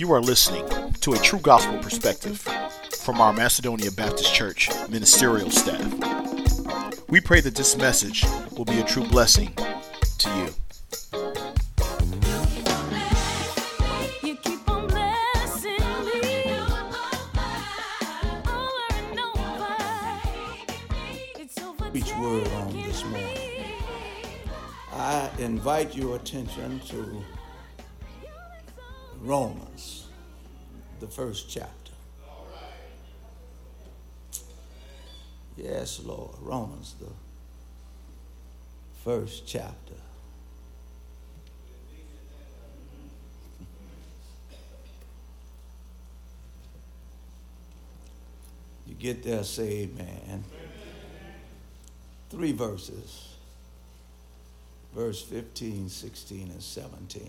You are listening to a true gospel perspective from our Macedonia Baptist Church ministerial staff. We pray that this message will be a true blessing to you. Each word on this morning. I invite your attention to Romans, the first chapter. Yes, Lord, Romans, the first chapter. You get there, say amen. 3 verses, verse 15, 16, and 17.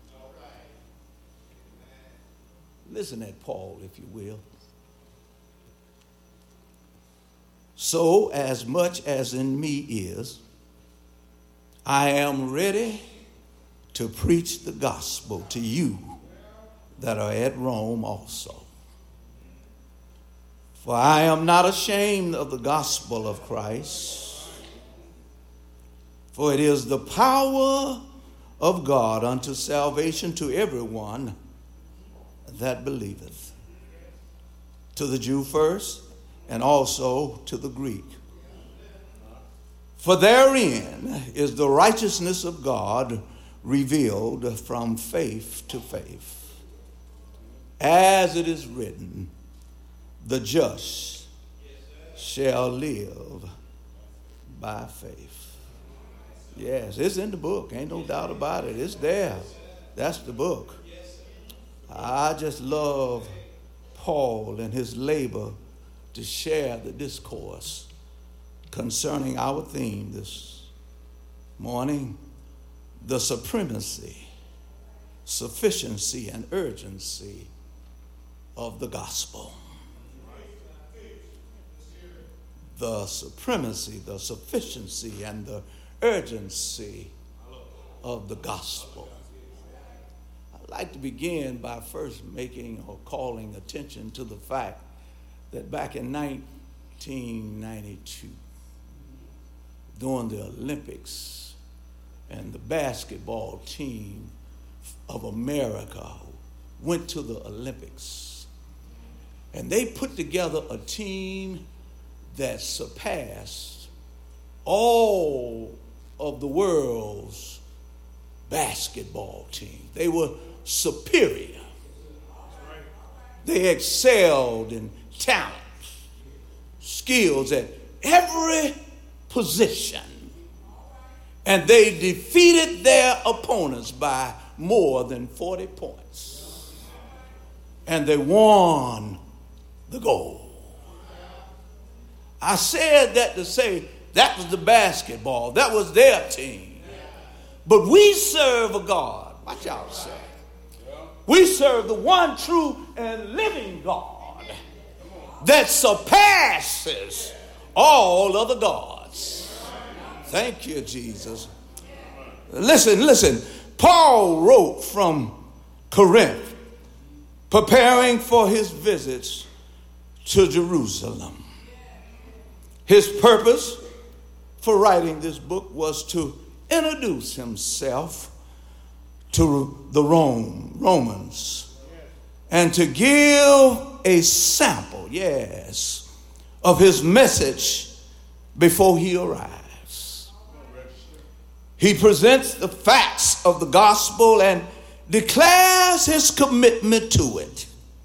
Listen at Paul, if you will. So, as much as in me is, I am ready to preach the gospel to you that are at Rome also. For I am not ashamed of the gospel of Christ, for it is the power of God unto salvation to everyone that believeth, to the Jew first, and also to the Greek. For therein is the righteousness of God revealed from faith to faith. As it is written, the just shall live by faith. Yes, it's in the book. Ain't no doubt about it. It's there. That's the book. I just love Paul and his labor to share the discourse concerning our theme this morning, the supremacy, sufficiency, and urgency of the gospel. The supremacy, the sufficiency, and the urgency of the gospel. I'd like to begin by first making or calling attention to the fact that back in 1992, during the Olympics, and the basketball team of America went to the Olympics, and they put together a team that surpassed all of the world's basketball team. They were superior. They excelled in talent, skills at every position. And they defeated their opponents by more than 40 points. And they won the gold. I said that to say that was the basketball. That was their team. But we serve a God. Watch out, sir. We serve the one true and living God that surpasses all other gods. Thank you, Jesus. Listen. Paul wrote from Corinth, preparing for his visits to Jerusalem. His purpose for writing this book was to introduce himself to the Romans and to give a sample, of his message before he arrives. He presents the facts of the gospel and declares his commitment to it.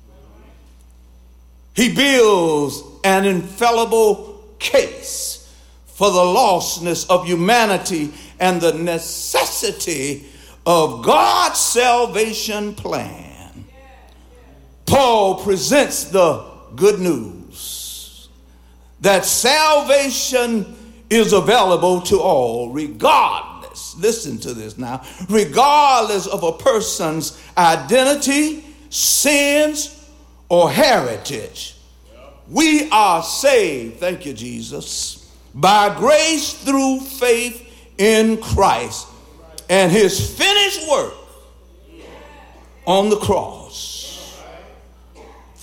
He builds an infallible case for the lostness of humanity and the necessity of God's salvation plan. Paul presents the good news that salvation is available to all, regardless, listen to this now, regardless of a person's identity, sins, or heritage. We are saved, thank you, Jesus, by grace through faith in Christ and his finished work on the cross.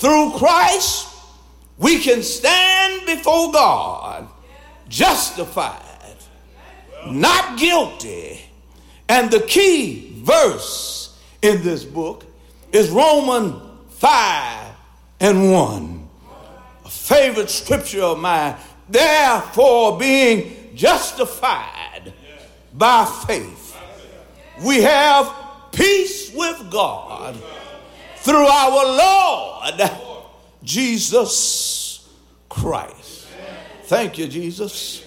Through Christ, we can stand before God justified, not guilty. And the key verse in this book is Romans 5:1. A favorite scripture of mine. Therefore, being justified by faith, we have peace with God through our Lord Jesus Christ. Thank you, Jesus.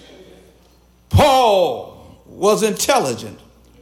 Paul was intelligent,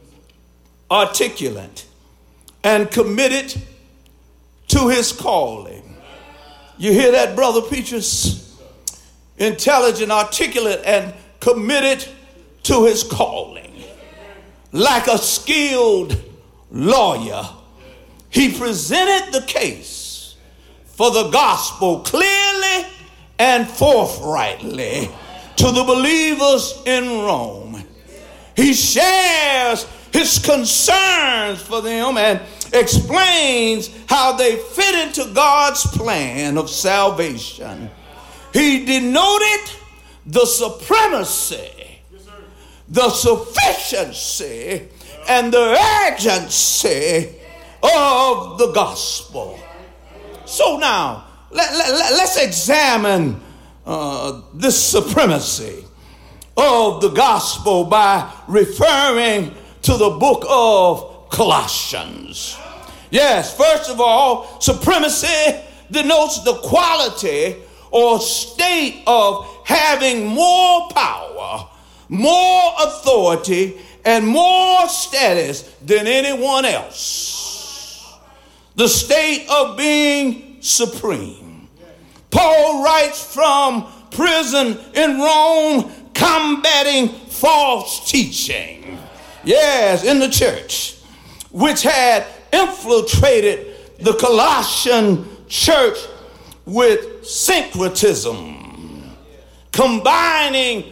articulate, and committed to his calling. You hear that, Brother Peaches? Intelligent, articulate, and committed to his calling. Like a skilled lawyer, he presented the case for the gospel clearly and forthrightly to the believers in Rome. He shares his concerns for them and explains how they fit into God's plan of salvation. He denoted the supremacy, the sufficiency, and the urgency of the gospel. So now, let's examine this supremacy of the gospel by referring to the book of Colossians. Yes, first of all, supremacy denotes the quality or state of having more power, more authority, and more status than anyone else. The state of being supreme. Paul writes from prison in Rome, combating false teaching. Yes, in the church, which had infiltrated the Colossian church with syncretism, combining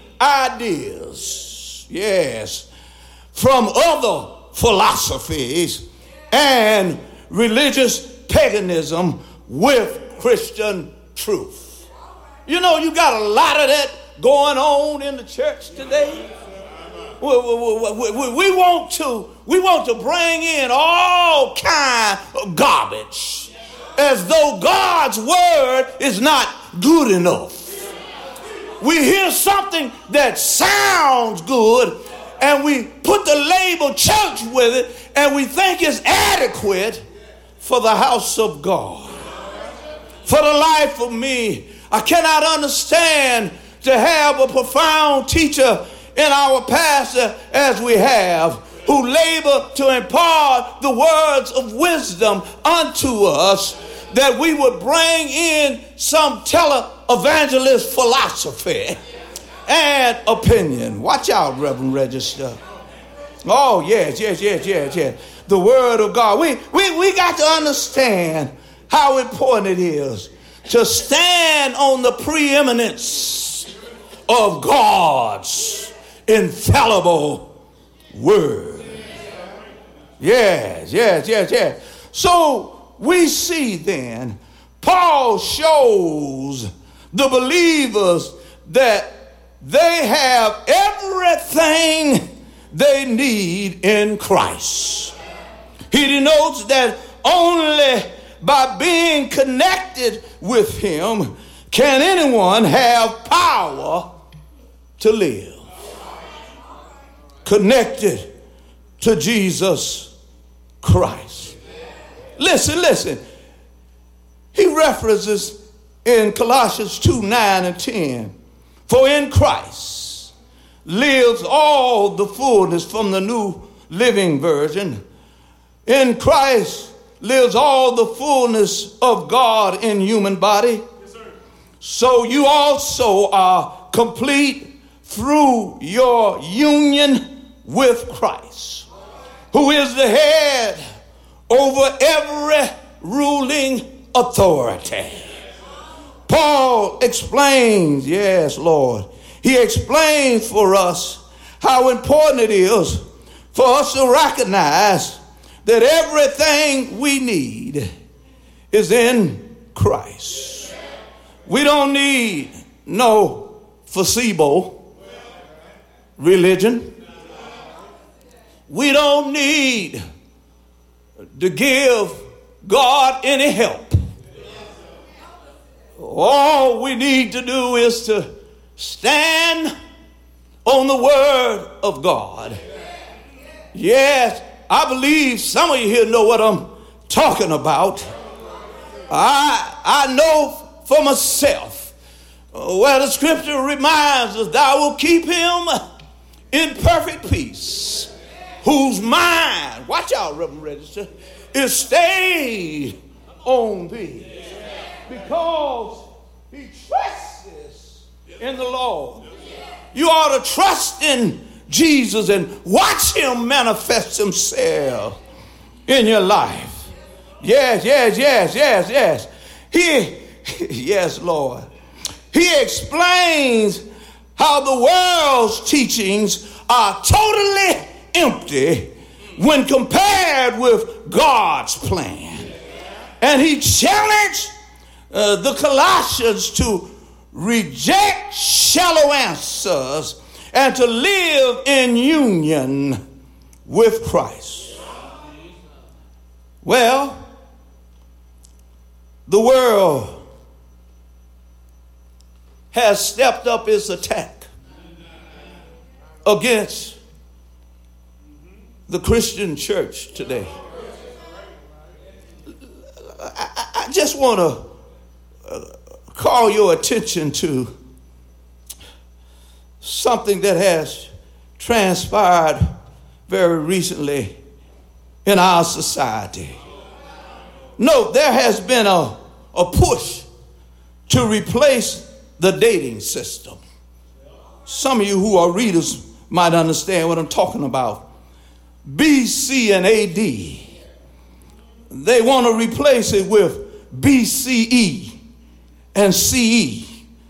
ideas, yes, from other philosophies and religious paganism with Christian truth. You know, you got a lot of that going on in the church today. We want to bring in all kind of garbage as though God's word is not good enough. We hear something that sounds good and we put the label church with it and we think it's adequate for the house of God. For the life of me, I cannot understand to have a profound teacher in our pastor as we have, who labor to impart the words of wisdom unto us, that we would bring in some tele-evangelist philosophy and opinion. Watch out, Reverend Register. Oh, yes. The word of God. We got to understand how important it is to stand on the preeminence of God's infallible word. Yes. So we see then, Paul shows the believers that they have everything they need in Christ. He denotes that only by being connected with him can anyone have power to live. Connected to Jesus Christ. Listen. He references in Colossians 2:9-10. For in Christ lives all the fullness, from the New Living Version. In Christ lives all the fullness of God in human body. Yes, sir. So you also are complete through your union with Christ, who is the head over every ruling authority. Paul explains, yes, Lord, he explains for us how important it is for us to recognize that everything we need is in Christ. We don't need no placebo religion. We don't need to give God any help. All we need to do is to stand on the word of God. Yes, I believe some of you here know what I'm talking about. I know for myself where the scripture reminds us, thou will keep him in perfect peace, whose mind, watch out, Reverend Register, is stayed on thee, because he trusts in the Lord. You ought to trust in Jesus and watch him manifest himself in your life. Yes. Yes, Lord. He explains how the world's teachings are totally empty when compared with God's plan. And he challenged the Colossians to reject shallow answers and to live in union with Christ. Well, the world has stepped up its attack against the Christian church today. I just want to call your attention to something that has transpired very recently in our society. No, there has been a push to replace the dating system. Some of you who are readers might understand what I'm talking about. BC and AD. They want to replace it with BCE and CE,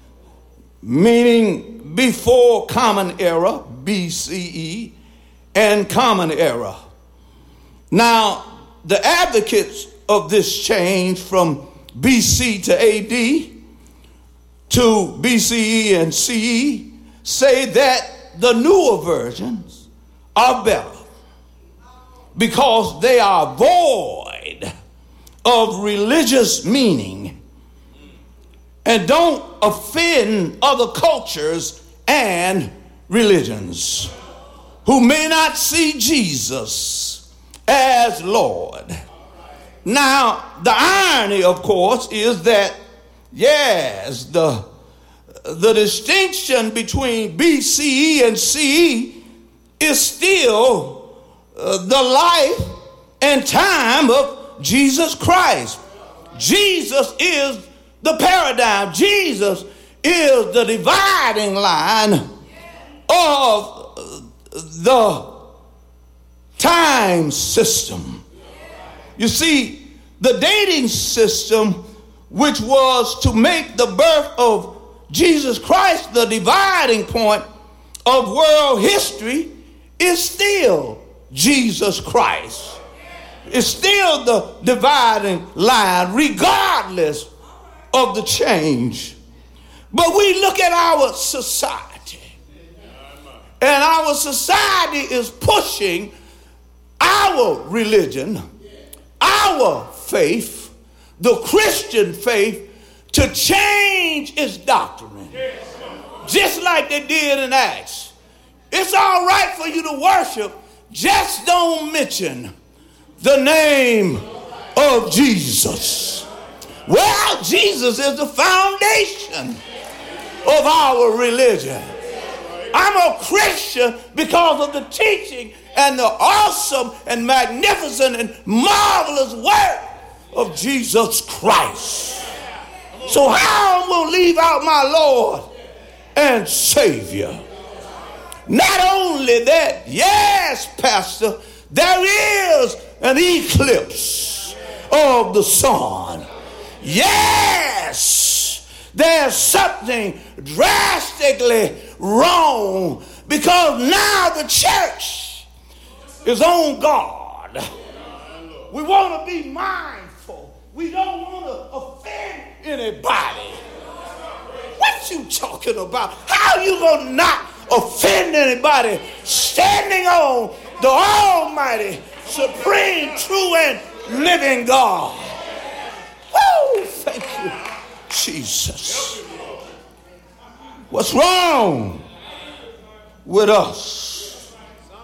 meaning before Common Era, BCE, and Common Era. Now, the advocates of this change from BC to AD to BCE and CE say that the newer versions are better because they are void of religious meaning and don't offend other cultures and religions who may not see Jesus as Lord. Now, the irony, of course, is that, yes, the distinction between BCE and CE is still the life and time of Jesus Christ. Jesus is the paradigm. Jesus is the dividing line of the time system. You see, the dating system, which was to make the birth of Jesus Christ the dividing point of world history, is still Jesus Christ. It's still the dividing line, regardless of the change. But we look at our society, and our society is pushing our religion, our faith, the Christian faith, to change its doctrine, just like they did in Acts. It's all right for you to worship, just don't mention the name of Jesus. Well, Jesus is the foundation of our religion. I'm a Christian because of the teaching and the awesome and magnificent and marvelous work of Jesus Christ. So how am I going to leave out my Lord and Savior? Not only that, yes, Pastor, there is an eclipse of the sun. Yes, there's something drastically wrong because now the church is on guard. We want to be mindful. We don't want to offend anybody. What you talking about? How you gonna not offend anybody standing on the almighty, supreme, true, and living God? Woo! Thank you, Jesus. What's wrong with us?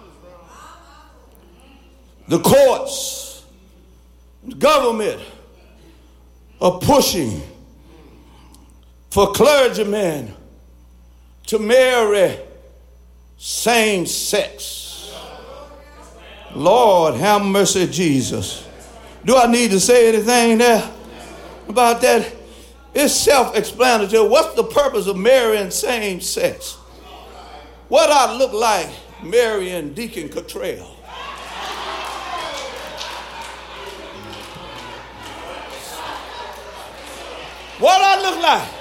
The courts, the government are pushing for clergymen to marry same sex. Lord, have mercy, Jesus. Do I need to say anything there about that? It's self-explanatory. What's the purpose of marrying same sex? What I look like marrying Deacon Cottrell? What I look like?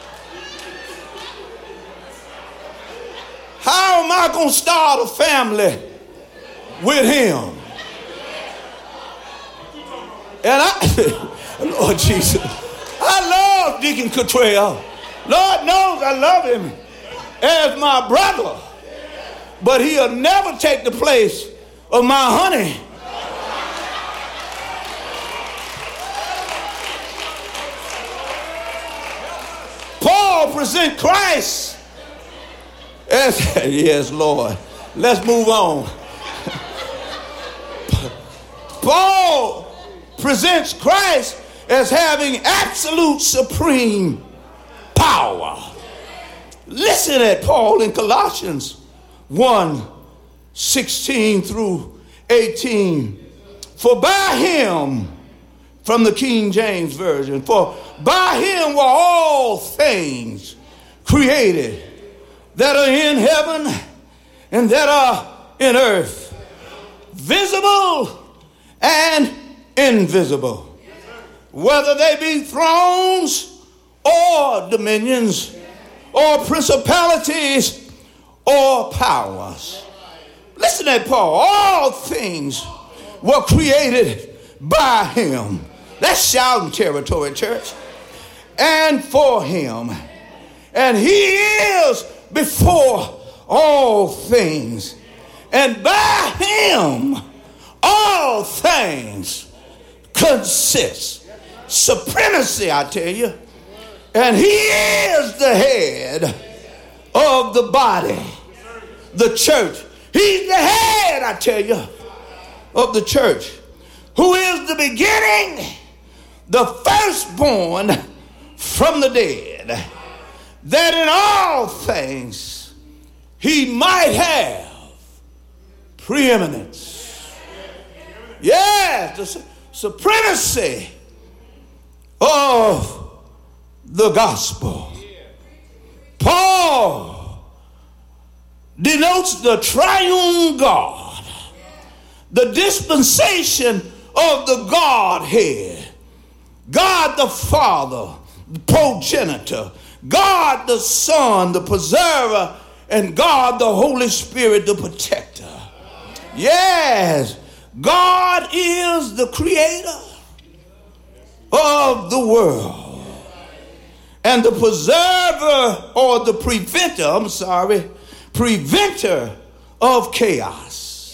How am I going to start a family with him? And Lord Jesus, I love Deacon Cottrell. Lord knows I love him as my brother. But he'll never take the place of my honey. Paul present Christ as, yes, Lord. Let's move on. Paul presents Christ as having absolute supreme power. Listen at Paul in Colossians 1:16 through 18. For by him, from the King James Version, for by him were all things created that are in heaven and that are in earth, visible and invisible, whether they be thrones or dominions or principalities or powers. Listen at Paul. All things were created by him. That's shouting territory, church. And for him. And he is before all things. And by him all things consist. Supremacy, I tell you. And he is the head of the body, the church. He's the head, I tell you, of the church, who is the beginning, the firstborn from the dead, that in all things he might have preeminence. Yes, the supremacy of the gospel. Paul denotes the triune God, the dispensation of the Godhead, God the Father, the progenitor, God the Son, the preserver, and God the Holy Spirit, the protector. Yes, God is the creator of the world and the preserver or the preventer of chaos.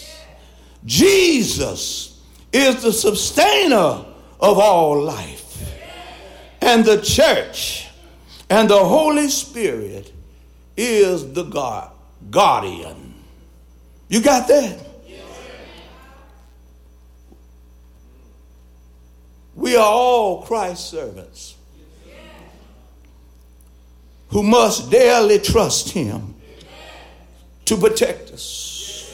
Jesus is the sustainer of all life, and the church and the Holy Spirit is the guardian. You got that? We are all Christ's servants who must daily trust him to protect us,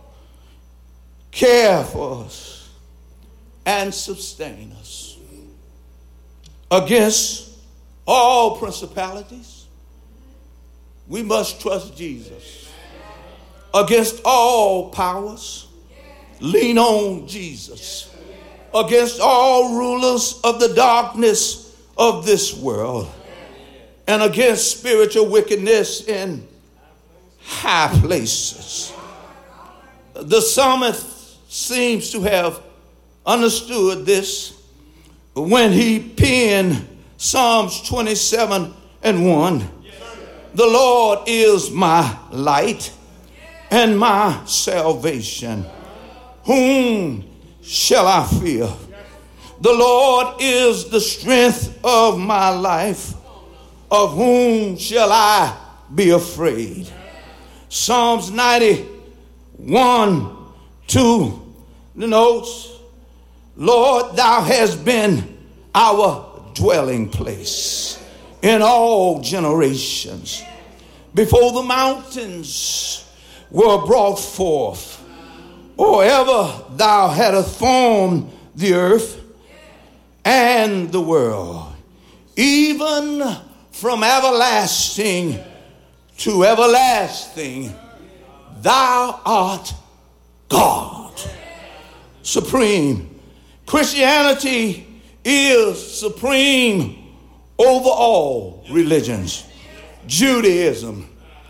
care for us, and sustain us against all principalities. We must trust Jesus. Against all powers, lean on Jesus. Against all rulers of the darkness of this world, and against spiritual wickedness in high places. The psalmist seems to have understood this when he penned Psalms 27:1. The Lord is my light and my salvation. Whom shall I fear? The Lord is the strength of my life. Of whom shall I be afraid? Psalms 91:2. The notes. Lord, thou hast been our dwelling place in all generations. Before the mountains were brought forth, or ever thou hadst formed the earth and the world, even from everlasting to everlasting, thou art God, supreme. Christianity is supreme over all religions. Judaism,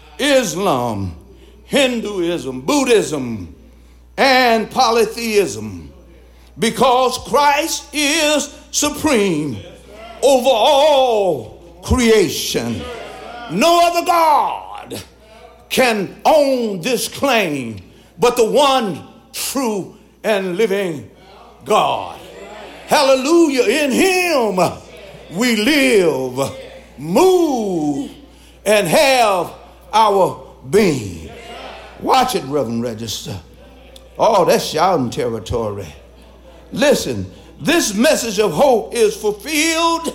Islam, Hinduism, Buddhism, and polytheism. Because Christ is supreme over all creation. No other God can own this claim but the one true and living God. Hallelujah. In him we live, move, and have our being. Watch it, Reverend Register. Oh, that's shouting territory. Listen, this message of hope is fulfilled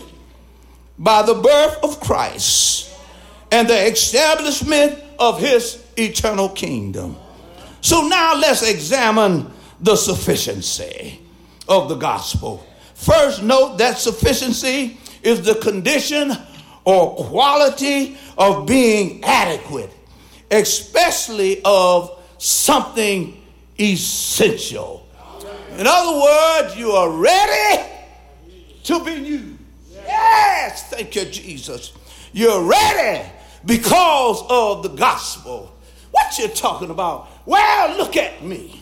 by the birth of Christ and the establishment of his eternal kingdom. So now let's examine the sufficiency of the gospel. First, note that sufficiency is the condition or quality of being adequate, especially of something essential. In other words, you are ready to be used. Yes, thank you, Jesus. You're ready because of the gospel. What you talking about? Well, look at me.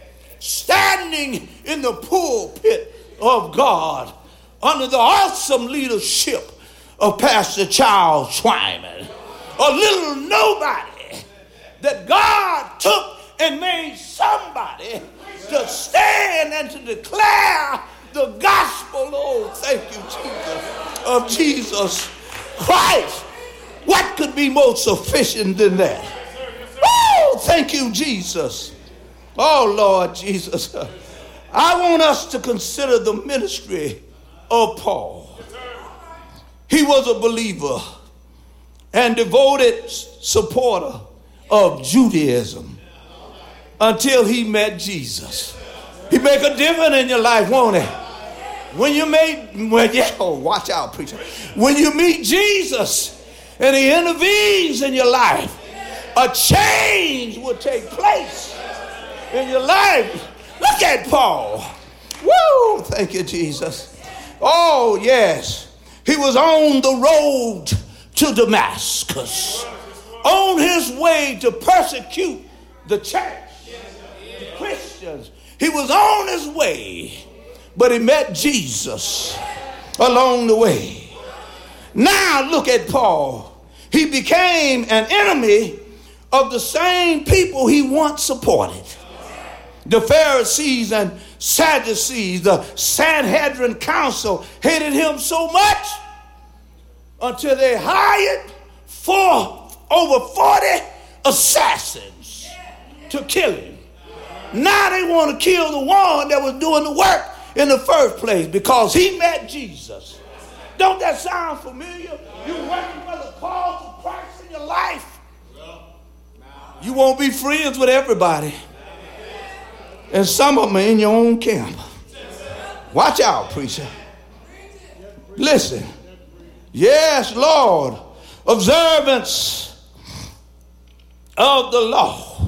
Standing in the pulpit of God under the awesome leadership of Pastor Charles Twyman, a little nobody that God took and made somebody to stand and to declare the gospel. Oh, thank you, Jesus, of Jesus Christ. What could be more sufficient than that? Oh, thank you, Jesus. Oh, Lord Jesus. I want us to consider the ministry of Paul. He was a believer and devoted supporter of Judaism until he met Jesus. He make a difference in your life, won't he? Watch out, preacher. When you meet Jesus and he intervenes in your life, a change will take place in your life. Look at Paul. Woo! Thank you, Jesus. Oh, yes. He was on the road to Damascus, on his way to persecute the church, the Christians. He was on his way, but he met Jesus along the way. Now look at Paul. He became an enemy of the same people he once supported. The Pharisees and Sadducees, the Sanhedrin council hated him so much until they hired over 40 assassins to kill him. Now they want to kill the one that was doing the work in the first place because he met Jesus. Don't that sound familiar? You're working for the cause of Christ in your life. You won't be friends with everybody. And some of them are in your own camp. Watch out, preacher. Listen. Yes, Lord. Observance of the law.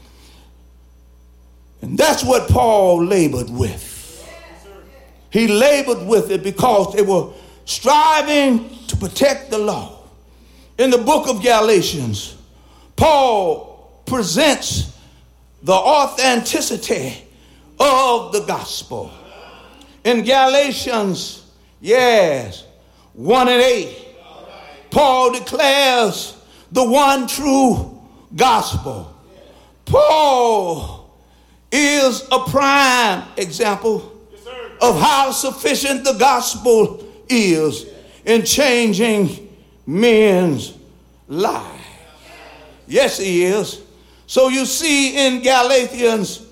And that's what Paul labored with. He labored with it because they were striving to protect the law. In the book of Galatians, Paul presents the authenticity of the gospel. In Galatians, yes, 1 and 8. Paul declares the one true gospel. Paul is a prime example of how sufficient the gospel is in changing men's lives. Yes, he is. So you see in Galatians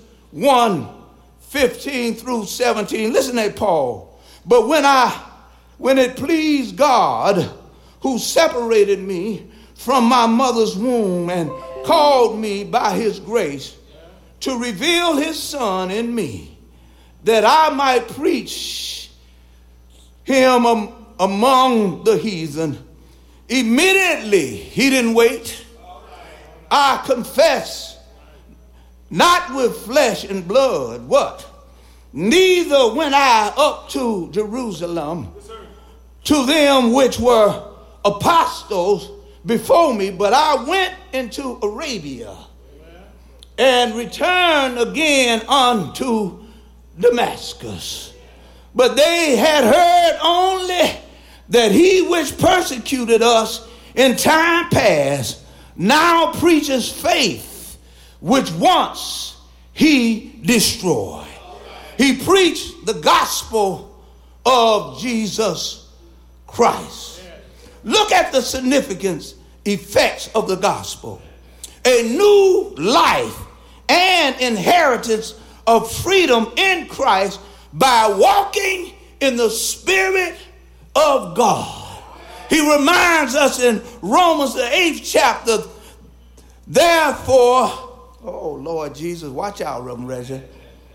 1:15 through 17, listen to Paul. But when it pleased God, who separated me from my mother's womb and called me by his grace to reveal his son in me, that I might preach him among the heathen. Immediately, he didn't wait. I confess, not with flesh and blood, what? Neither went I up to Jerusalem to them which were apostles before me, but I went into Arabia and returned again unto Damascus. But they had heard only that he which persecuted us in time past now preaches faith, which once he destroyed. He preached the gospel of Jesus Christ. Look at the significance, effects of the gospel. A new life and inheritance of freedom in Christ by walking in the Spirit of God. He reminds us in Romans the 8th chapter, therefore, oh Lord Jesus, watch out, Reverend Reggie.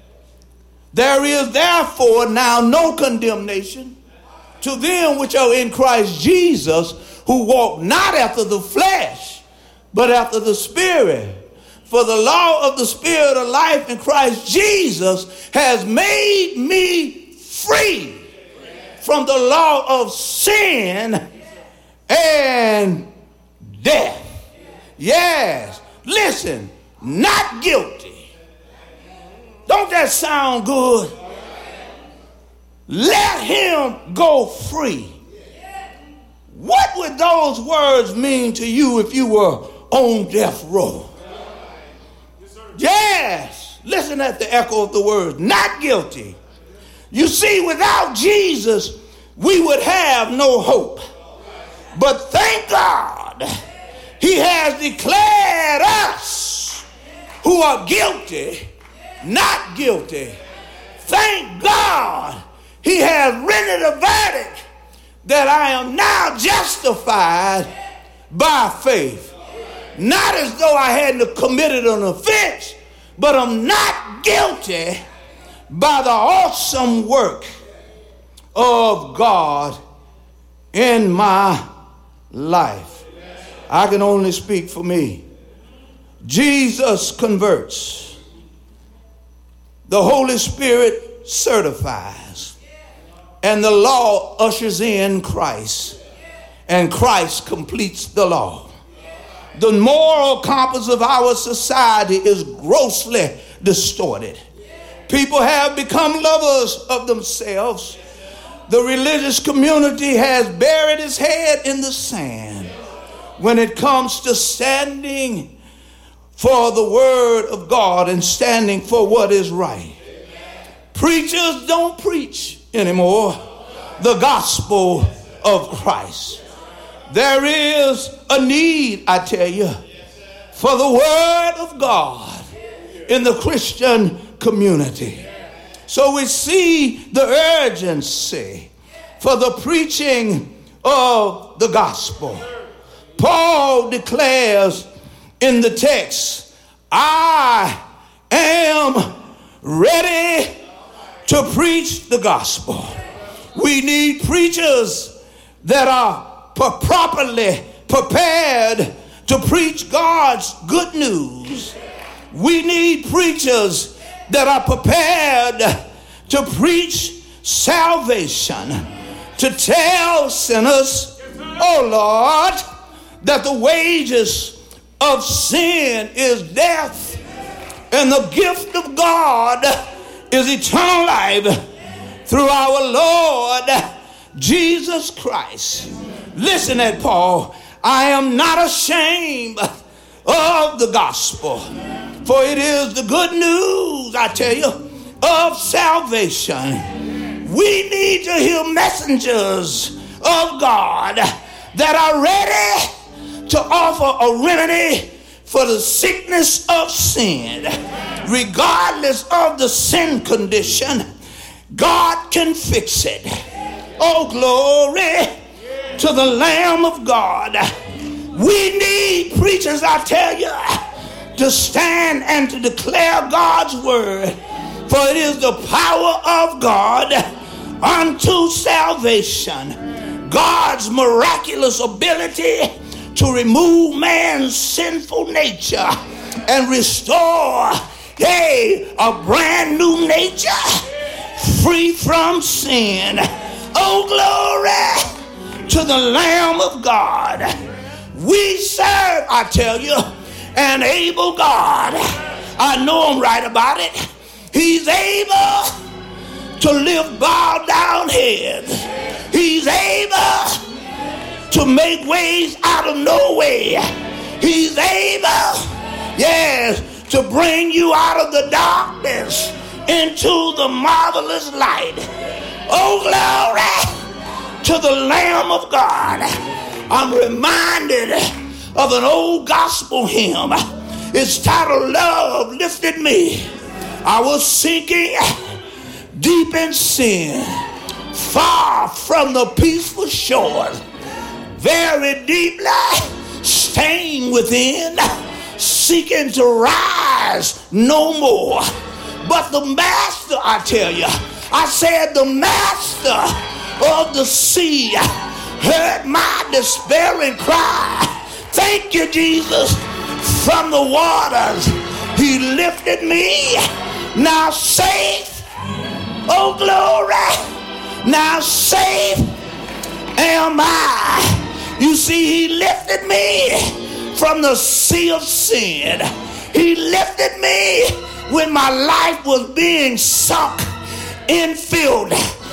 There is therefore now no condemnation to them which are in Christ Jesus, who walk not after the flesh, but after the Spirit. For the law of the Spirit of life in Christ Jesus has made me free from the law of sin and death. Yes, listen, not guilty. Don't that sound good? Let him go free. What would those words mean to you if you were on death row? Yes, listen at the echo of the words, not guilty. You see, without Jesus, we would have no hope. But thank God, he has declared us who are guilty, not guilty. Thank God, he has rendered a verdict that I am now justified by faith. Not as though I hadn't committed an offense, but I'm not guilty by the awesome work of God in my life. I can only speak for me. Jesus converts. The Holy Spirit certifies. And the law ushers in Christ. And Christ completes the law. The moral compass of our society is grossly distorted. People have become lovers of themselves. The religious community has buried its head in the sand when it comes to standing for the word of God and standing for what is right. Preachers don't preach anymore the gospel of Christ. There is a need, I tell you, for the word of God in the Christian community. So we see the urgency for the preaching of the gospel. Paul declares in the text, I am ready to preach the gospel. We need preachers that are properly prepared to preach God's good news. We need preachers that are prepared to preach salvation, to tell sinners, oh Lord, that the wages of sin is death and the gift of God is eternal life through our Lord Jesus Christ. Listen at Paul. I am not ashamed of the gospel, for it is the good news, I tell you, of salvation. We need to hear messengers of God that are ready to offer a remedy for the sickness of sin. Regardless of the sin condition, God can fix it. Oh, glory to the Lamb of God. We need preachers, I tell you, to stand and to declare God's word, for it is the power of God unto salvation. God's miraculous ability to remove man's sinful nature and restore, a brand new nature free from sin. Oh, glory to the Lamb of God. We serve, I tell you, an able God. I know I'm right about it. He's able to lift bowed down heads. He's able to make ways out of no way. He's able, to bring you out of the darkness into the marvelous light. Oh, glory to the Lamb of God. I'm reminded of an old gospel hymn. It's titled Love Lifted Me. I was sinking deep in sin, far from the peaceful shores, very deeply stained within, seeking to rise no more. But the master, I tell you, I said the master of the sea heard my despairing cry. Thank you, Jesus. From the waters he lifted me. Now safe, oh glory, now safe am I. You see, he lifted me from the sea of sin. He lifted me when my life was being sunk in filth.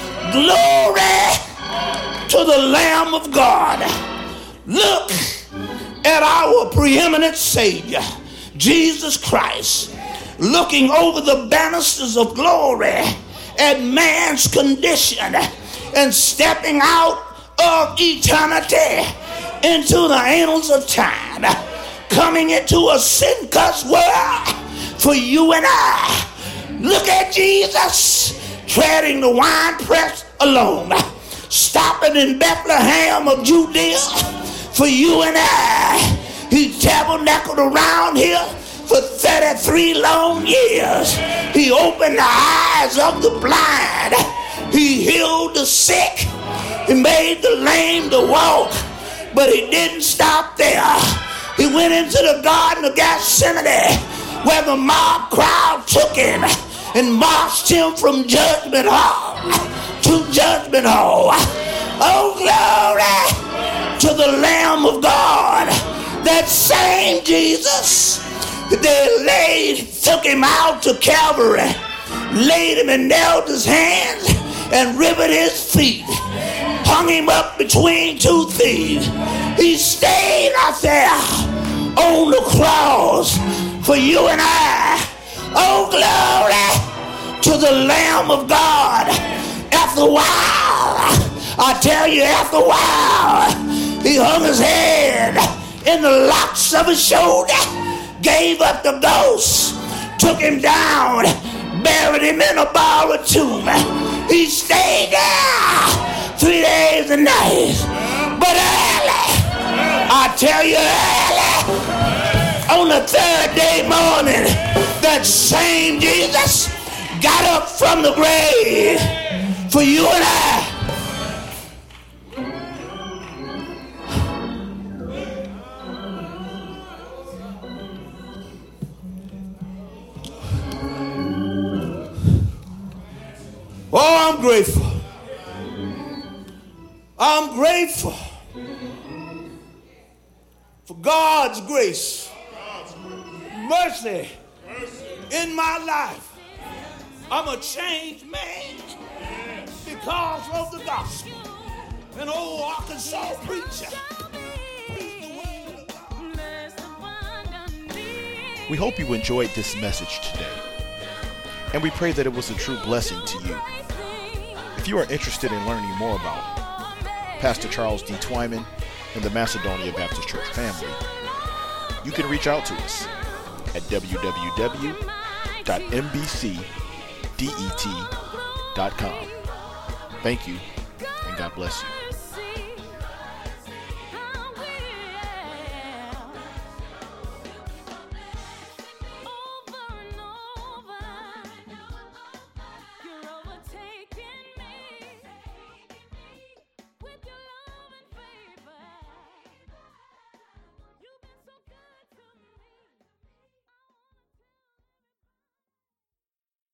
Glory to the Lamb of God. Look at our preeminent Savior, Jesus Christ, looking over the banisters of glory at man's condition and stepping out of eternity into the annals of time, coming into a sin-cussed world for you and I. Look at Jesus treading the winepress alone, stopping in Bethlehem of Judea for you and I. He tabernacled around here for 33 long years. He opened the eyes of the blind. He healed the sick. He made the lame to walk. But he didn't stop there. He went into the Garden of Gethsemane, where the mob crowd took him and marched him from judgment hall to judgment hall. Oh, glory to the Lamb of God. That same Jesus, they took him out to Calvary, laid him in nailed his hands and riveted his feet, hung him up between two thieves. He stayed out there on the cross for you and I. Oh, glory to the Lamb of God. After a while, I tell you, after a while, he hung his head in the locks of his shoulder, gave up the ghost, took him down, buried him in a borrowed tomb. He stayed there 3 days and nights. But early, I tell you, early, on the third day morning, that same Jesus got up from the grave for you and I. Oh, I'm grateful. I'm grateful for God's grace, mercy in my life. I'm a changed man because of the gospel. an old Arkansas preacher. We hope you enjoyed this message today, and we pray that it was a true blessing to you. If you are interested in learning more about Pastor Charles D. Twyman and the Macedonia Baptist Church family, you can reach out to us at www.mbcdet.com. Thank you, and God bless you.